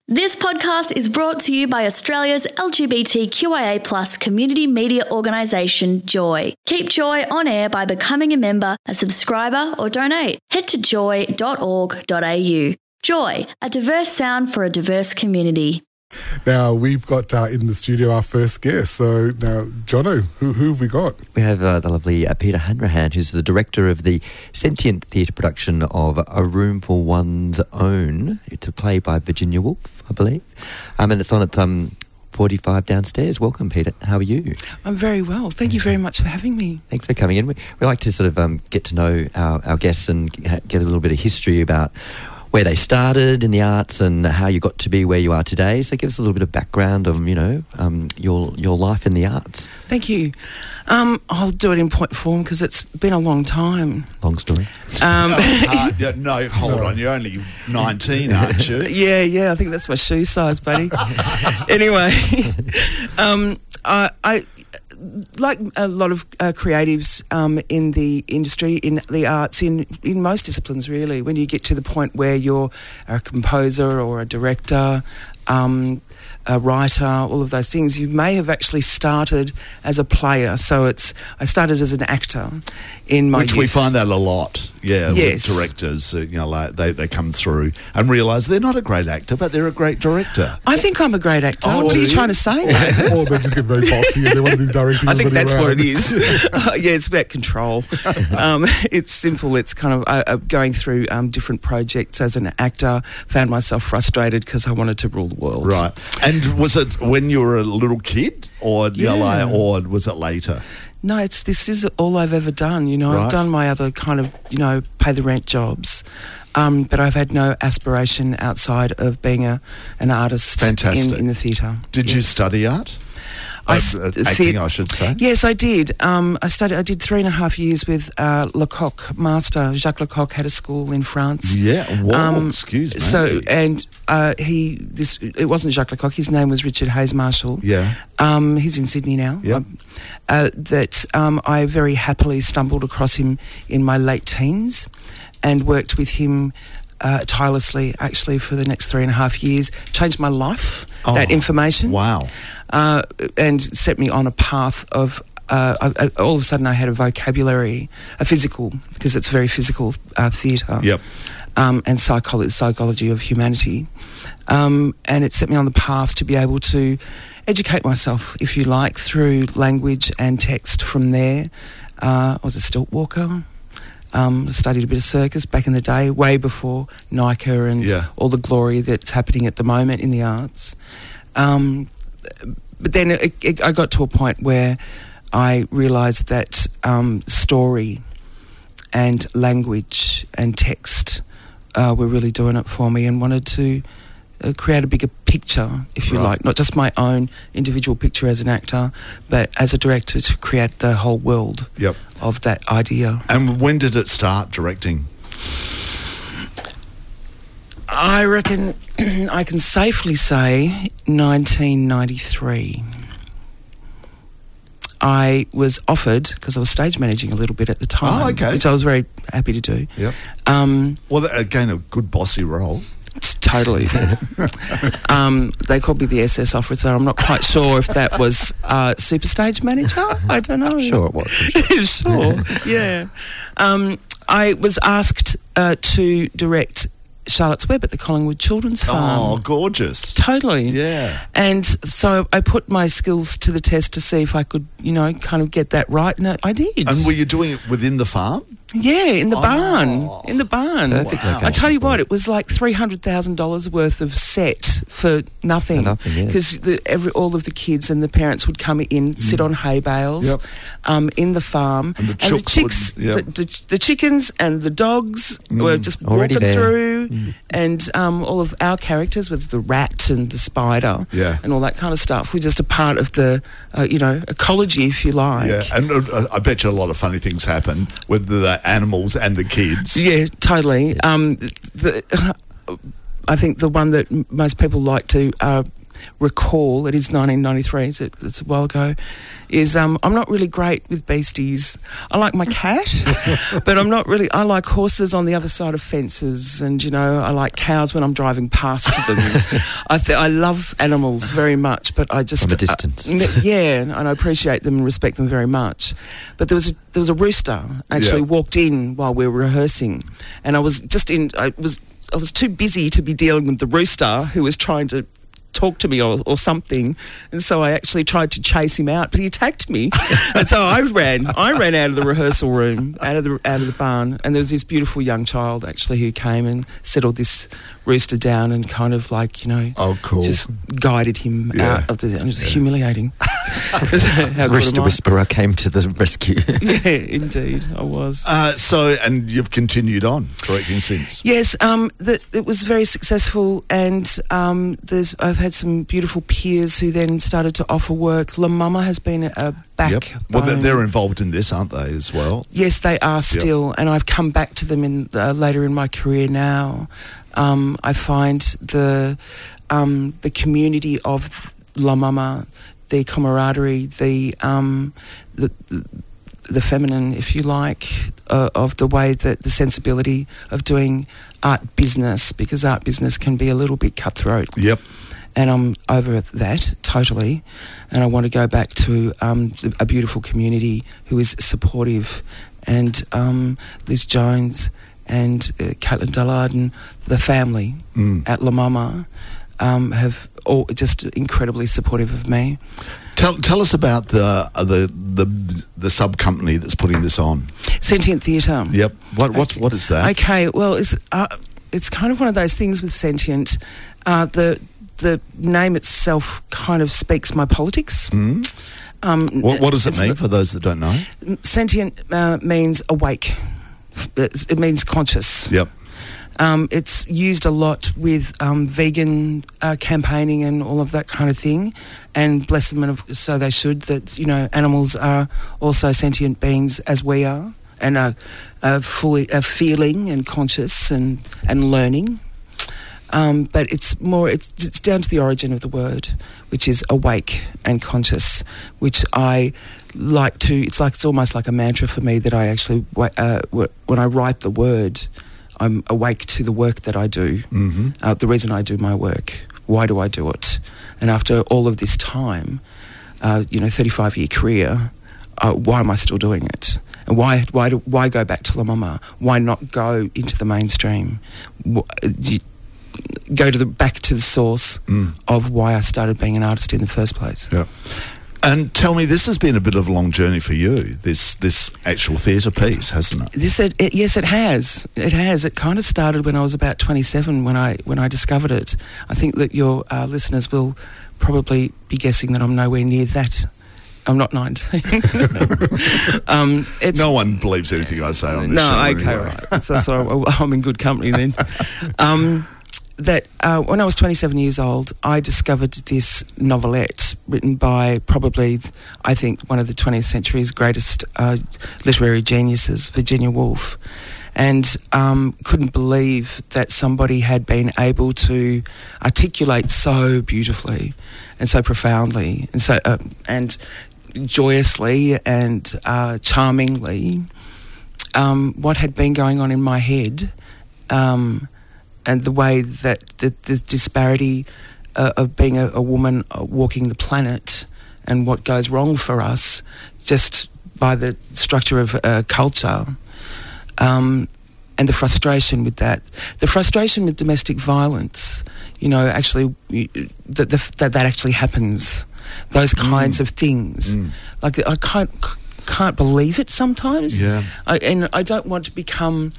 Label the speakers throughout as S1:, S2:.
S1: This podcast is brought to you by Australia's LGBTQIA+ community media organisation, Joy. Keep Joy on air by becoming a member, a subscriber or donate. Head to joy.org.au. Joy, a diverse sound for a diverse community.
S2: Now, we've got in the studio our first guest. So now, Jono, who have we got?
S3: We have the lovely Peter Hanrahan, who's the director of the Sentient Theatre production of A Room for One's Own, to play by Virginia Woolf, I believe. And it's on at 45 downstairs. Welcome, Peter. How are you?
S4: I'm very well. Thank you very much for having me.
S3: Thanks for coming in. We like to sort of get to know our guests and get a little bit of history about where they started in the arts and how you got to be where you are today. So give us a little bit of background of, your life in the arts.
S4: Thank you. I'll do it in point form because it's been a long time.
S3: Long story.
S5: Hold on. You're only 19, aren't you?
S4: Yeah. I think that's my shoe size, buddy. Anyway, I like a lot of creatives in the industry, in the arts, in most disciplines really, when you get to the point where you're a composer or a director, a writer, all of those things, you may have actually started as a player. So I started as an actor in my
S5: Which
S4: youth.
S5: we find that a lot,
S4: Yes.
S5: with directors. They come through and realise they're not a great actor, but they're a great director.
S4: I think I'm a great actor.
S5: Oh,
S4: what are
S5: do
S4: you
S5: you?
S4: trying to say?
S2: Or they just get very bossy and they want to be directing.
S4: I think that's
S2: around.
S4: what it is. Yeah, it's about control. It's simple. It's kind of going through different projects as an actor, found myself frustrated because I wanted to rule the world.
S5: Right. And was it when you were a little kid or or was it later?
S4: No, this is all I've ever done.
S5: Right.
S4: I've done my other kind of, pay the rent jobs. But I've had no aspiration outside of being an artist.
S5: Fantastic.
S4: in the theatre.
S5: Did you study art? Acting, I should say.
S4: Yes, I did. I did 3.5 years with Lecoq, master. Jacques Lecoq had a school in France.
S5: Yeah, whoa, excuse me.
S4: So, and it wasn't Jacques Lecoq, his name was Richard Hayes Marshall.
S5: Yeah.
S4: He's in Sydney now.
S5: Yep.
S4: I very happily stumbled across him in my late teens and worked with him tirelessly, actually, for the next 3.5 years. Changed my life, that information.
S5: Wow.
S4: And set me on a path of all of a sudden I had a vocabulary, a physical, because it's very physical theatre.
S5: Yep.
S4: And psychology of humanity. And it set me on the path to be able to educate myself, if you like, through language and text from there. I was a stilt walker. Studied a bit of circus back in the day, way before NICA and all the glory that's happening at the moment in the arts. But then I got to a point where I realised that story and language and text were really doing it for me, and wanted to create a bigger picture, if you like, not just my own individual picture as an actor, but as a director to create the whole world of that idea.
S5: And when did it start, directing?
S4: I reckon I can safely say 1993. I was offered, because I was stage managing a little bit at the time, which I was very happy to do.
S5: Yep. Well, again, a good bossy role.
S4: Totally. They called me the SS officer. I'm not quite sure if that was super stage manager. I don't know.
S3: Sure it was.
S4: Sure, yeah. I was asked to direct Charlotte's Web at the Collingwood Children's Farm.
S5: Oh, gorgeous.
S4: Totally.
S5: Yeah.
S4: And so I put my skills to the test to see if I could, kind of get that right, and I did.
S5: And were you doing it within the farm?
S4: Yeah, in the barn. In the barn.
S3: Perfect location.
S4: I tell you what, it was like $300,000 worth of set for nothing. Because all of the kids and the parents would come in, sit on hay bales in the farm,
S5: and
S4: the chicks, the chickens and the dogs were just
S3: already
S4: walking
S3: there.
S4: through, and all of our characters with the rat and the spider and all that kind of stuff were just a part of the ecology, if you like.
S5: Yeah, and I bet you a lot of funny things happen with the animals and the kids.
S4: Yeah, totally. I think the one that most people like to recall, it is 1993, so it's a while ago, is I'm not really great with beasties. I like my cat, but I'm not really... I like horses on the other side of fences, and, you know, I like cows when I'm driving past them. I love animals very much, but I just...
S3: From a distance.
S4: Yeah, and I appreciate them and respect them very much. But there was a rooster actually walked in while we were rehearsing, and I was too busy to be dealing with the rooster who was trying to talk to me or something, and so I actually tried to chase him out, but he attacked me, and so I ran out of the rehearsal room, out of the barn, and there was this beautiful young child actually who came and settled this rooster down and kind of like, you know, just guided him out of the... It was humiliating.
S3: Rooster Whisperer came to the rescue.
S4: Yeah, indeed, I was.
S5: And you've continued on directing since?
S4: Yes, it was very successful, and I've had some beautiful peers who then started to offer work. La Mama has been a backbone.
S5: Yep. Well, they're involved in this, aren't they, as well?
S4: Yes, they are still, and I've come back to them later in my career now. I find the community of La Mama, the camaraderie, the feminine, if you like, of the way that the sensibility of doing art business, because art business can be a little bit cutthroat.
S5: Yep.
S4: And I'm over that totally, and I want to go back to a beautiful community who is supportive, and Liz Jones and Caitlin Dullard and the family at La Mama have all just incredibly supportive of me.
S5: Tell us about the sub company that's putting this on.
S4: Sentient Theatre.
S5: Yep. What is that?
S4: Okay. Well, it's kind of one of those things with Sentient. The name itself kind of speaks my politics.
S5: What does it mean for those that don't know?
S4: Sentient means awake. It means conscious.
S5: Yep.
S4: It's used a lot with vegan campaigning and all of that kind of thing, and bless them, and so they should. That, you know, animals are also sentient beings as we are, and are fully feeling and conscious and learning. But it's down to the origin of the word, which is awake and conscious, which I like to. It's almost like a mantra for me that I actually when I write the word, I'm awake to the work that I do, the reason I do my work, why do I do it, and after all of this time, 35-year career, why am I still doing it, and why go back to La Mama? Why not go into the mainstream? Go back to the source of why I started being an artist in the first place.
S5: Yeah. And tell me, this has been a bit of a long journey for you, this actual theatre piece, hasn't it?
S4: Yes, it has. It has. It kind of started when I was about 27 when I discovered it. I think that your listeners will probably be guessing that I'm nowhere near that. I'm not 19.
S5: No one believes anything I say on this show.
S4: No, okay,
S5: anyway.
S4: right. So I'm in good company then. That when I was 27 years old, I discovered this novelette written by probably, I think, one of the 20th century's greatest literary geniuses, Virginia Woolf, and couldn't believe that somebody had been able to articulate so beautifully and so profoundly and so and joyously and charmingly what had been going on in my head. And the way that the disparity of being a woman walking the planet and what goes wrong for us just by the structure of culture, and the frustration with that. The frustration with domestic violence, actually, that actually happens. Those kinds of things. Like, I can't believe it sometimes.
S5: Yeah.
S4: I don't want to become...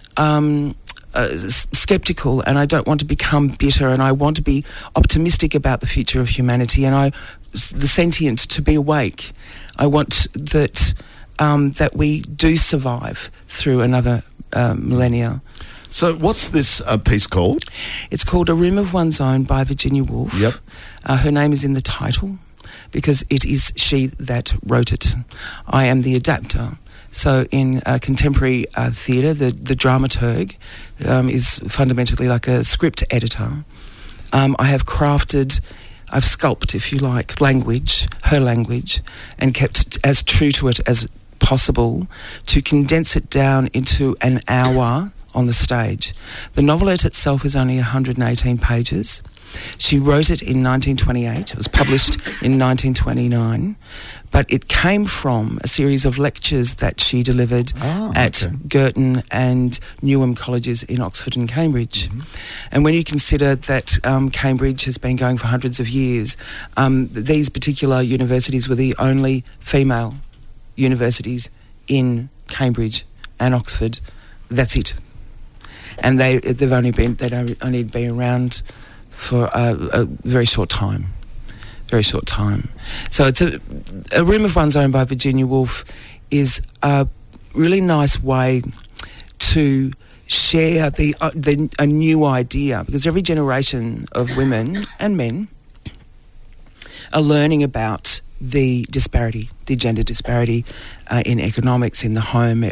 S4: sceptical, and I don't want to become bitter, and I want to be optimistic about the future of humanity, and the sentient, to be awake. I want that we do survive through another millennia.
S5: So what's this piece called?
S4: It's called A Room of One's Own by Virginia Woolf.
S5: Yep.
S4: Her name is in the title because it is she that wrote it. I am the adapter. So in contemporary theatre, the dramaturg is fundamentally like a script editor. I have crafted I've sculpted, if you like, language, her language, and kept as true to it as possible to condense it down into an hour on the stage. The novelette itself is only 118 pages. She wrote it in 1928. It was published in 1929. But it came from a series of lectures that she delivered at Girton and Newham colleges in Oxford and Cambridge. Mm-hmm. And when you consider that Cambridge has been going for hundreds of years, these particular universities were the only female universities in Cambridge and Oxford. That's it. And they've only been around for a very short time. Very short time. So it's A Room of One's Own by Virginia Woolf is a really nice way to share a new idea, because every generation of women and men are learning about the disparity, the gender disparity in economics, in the home,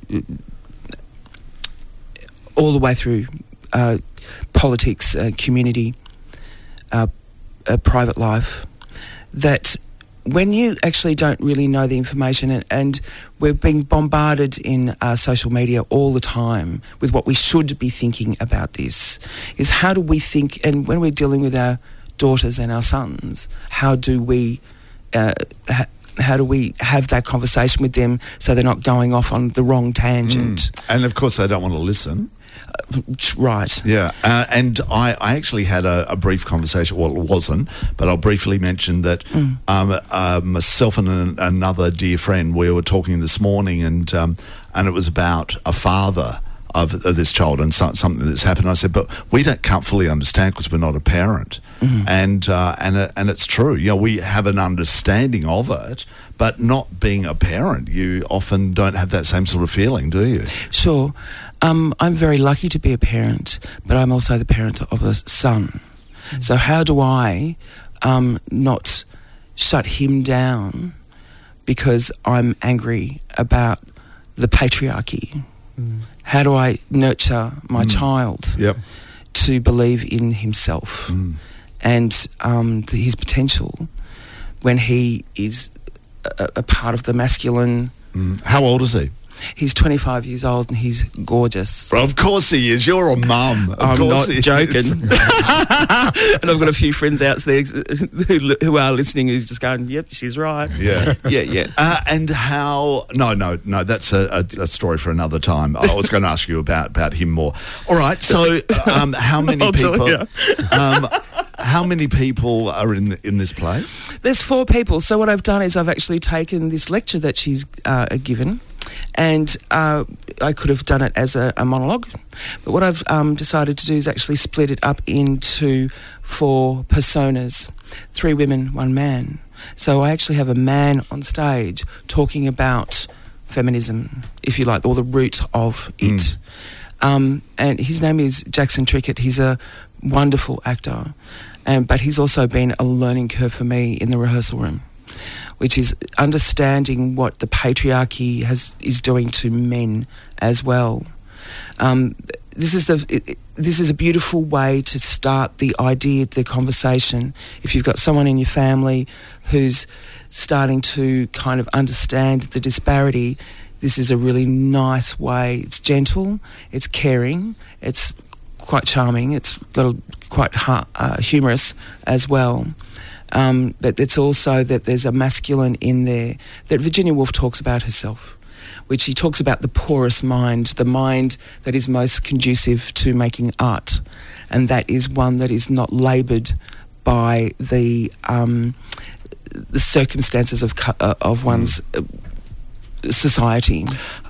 S4: all the way through politics, community, private life, that when you actually don't really know the information, and we're being bombarded in social media all the time with what we should be thinking about this, is how do we think, and when we're dealing with our daughters and our sons, how do we have that conversation with them so they're not going off on the wrong tangent?
S5: And of course they don't want to listen.
S4: Right.
S5: Yeah, and I actually had a brief conversation. Well, it wasn't, but I'll briefly mention that myself and another dear friend, we were talking this morning, and it was about a father of this child and something that's happened. I said, but we can't fully understand because we're not a parent, and it's true. You know, we have an understanding of it, but not being a parent, you often don't have that same sort of feeling, do you?
S4: Sure. I'm very lucky to be a parent, but I'm also the parent of a son. So how do I not shut him down because I'm angry about the patriarchy? How do I nurture my child to believe in himself and his potential when he is a part of the masculine?
S5: How old is he?
S4: He's 25 years old and he's gorgeous.
S5: Well, of course he is. You're a mum.
S4: I'm not joking. And I've got a few friends out there who are listening who's just going, yep, she's right.
S5: Yeah.
S4: Yeah.
S5: And how... No, that's a story for another time. I was going to ask you about him more. All right, so how many people... how many people are in this play?
S4: There's 4 people. So what I've done is I've actually taken this lecture that she's given, and I could have done it as a monologue, but what I've decided to do is actually split it up into 4 personas, 3 women, 1 man. So I actually have a man on stage talking about feminism, if you like, or the root of it. And his name is Jackson Trickett. He's a wonderful actor, but he's also been a learning curve for me in the rehearsal room, which is understanding what the patriarchy is doing to men as well. This is a beautiful way to start the idea, the conversation. If you've got someone in your family who's starting to kind of understand the disparity, this is a really nice way. It's gentle, it's caring, it's quite charming, it's got quite humorous as well. But it's also that there's a masculine in there that Virginia Woolf talks about herself, which she talks about the porous mind, the mind that is most conducive to making art, and that is one that is not laboured by the circumstances of one's society.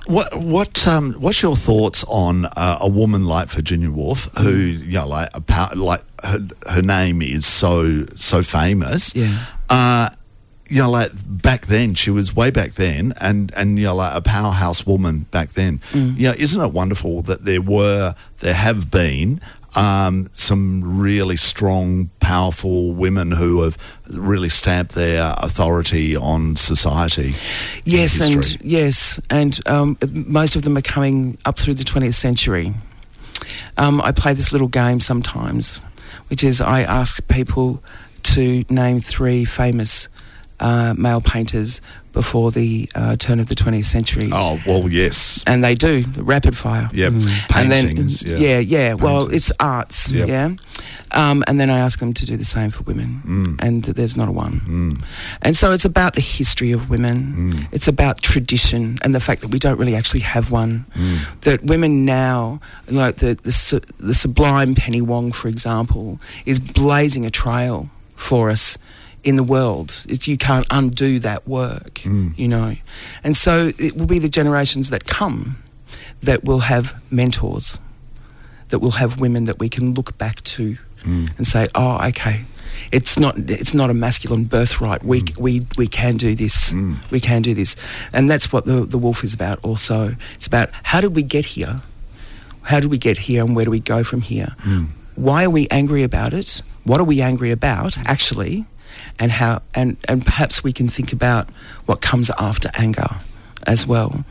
S5: What's your thoughts on a woman like Virginia Woolf, who, you know, like her name is so famous?
S4: Yeah.
S5: You know, like back then, she was way back then, and you know, like a powerhouse woman back then. You know, isn't it wonderful that there have been some really strong, powerful women who have really stamped their authority on society.
S4: Yes, and most of them are coming up through the 20th century. I play this little game sometimes, which is I ask people to name 3 famous male painters before the turn of the 20th century.
S5: Oh, well, yes.
S4: And they do, rapid fire.
S5: Yep. Paintings.
S4: And then, yeah. Well,
S5: Painters.
S4: it's arts,
S5: Yep.
S4: yeah. And then I ask them to do the same for women, and there's not a one. And so it's about the history of women. It's about tradition and the fact that we don't really actually have one. That women now, like the sublime Penny Wong, for example, is blazing a trail for us in the world. You can't undo that work, you know. And so it will be the generations that come that will have mentors, that will have women that we can look back to and say, oh, okay, it's not a masculine birthright. We can do this. We can do this. And that's what the Wolf is about also. It's about how did we get here? How did we get here and where do we go from here? Why are we angry about it? What are we angry about, actually? And how and perhaps we can think about what comes after anger as well.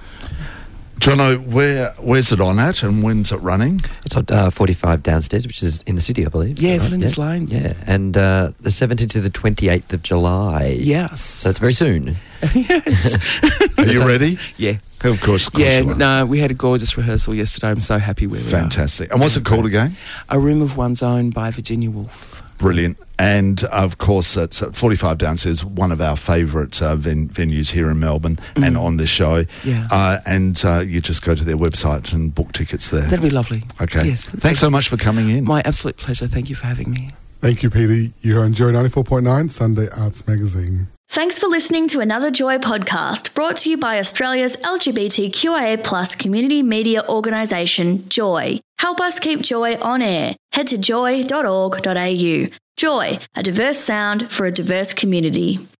S5: Jono, where's it on at and when's it running?
S3: It's on 45 downstairs, which is in the city, I believe.
S4: Yeah,
S3: Right?
S4: Flinders Lane.
S3: Yeah, and the 17th to the 28th of July.
S4: Yes.
S3: So it's very soon.
S4: Yes.
S5: Are you ready?
S4: Yeah.
S5: Of course
S4: Yeah,
S5: you are.
S4: no, we had a gorgeous rehearsal yesterday. I'm so happy where we are.
S5: Fantastic. And what's it called again?
S4: A Room of One's Own by Virginia Woolf.
S5: Brilliant. And, of course, it's at 45 Downstairs, one of our favourite venues here in Melbourne and on this show.
S4: Yeah.
S5: And you just go to their website and book tickets there.
S4: That'd be lovely.
S5: Okay.
S4: Yes.
S5: Thanks so much for coming in.
S4: My absolute pleasure. Thank you for having me.
S2: Thank you, Peter. You are Joy 94.9 Sunday Arts Magazine.
S1: Thanks for listening to another Joy podcast brought to you by Australia's LGBTQIA+ community media organisation, Joy. Help us keep Joy on air. Head to joy.org.au. Joy, a diverse sound for a diverse community.